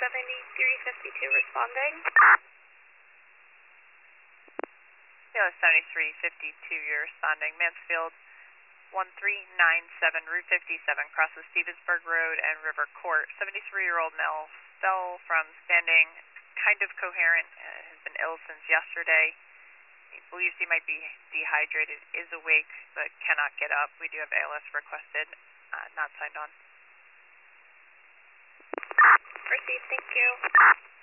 7352 responding. Kilo 7352, you're responding. Mansfield 1397, Route 57, crosses Stevensburg Road and River Court. 73-year-old male fell from standing, kind of coherent, has been ill since yesterday. He believes he might be dehydrated, is awake, but cannot get up. We do have ALS requested, not signed on. Proceed, thank you.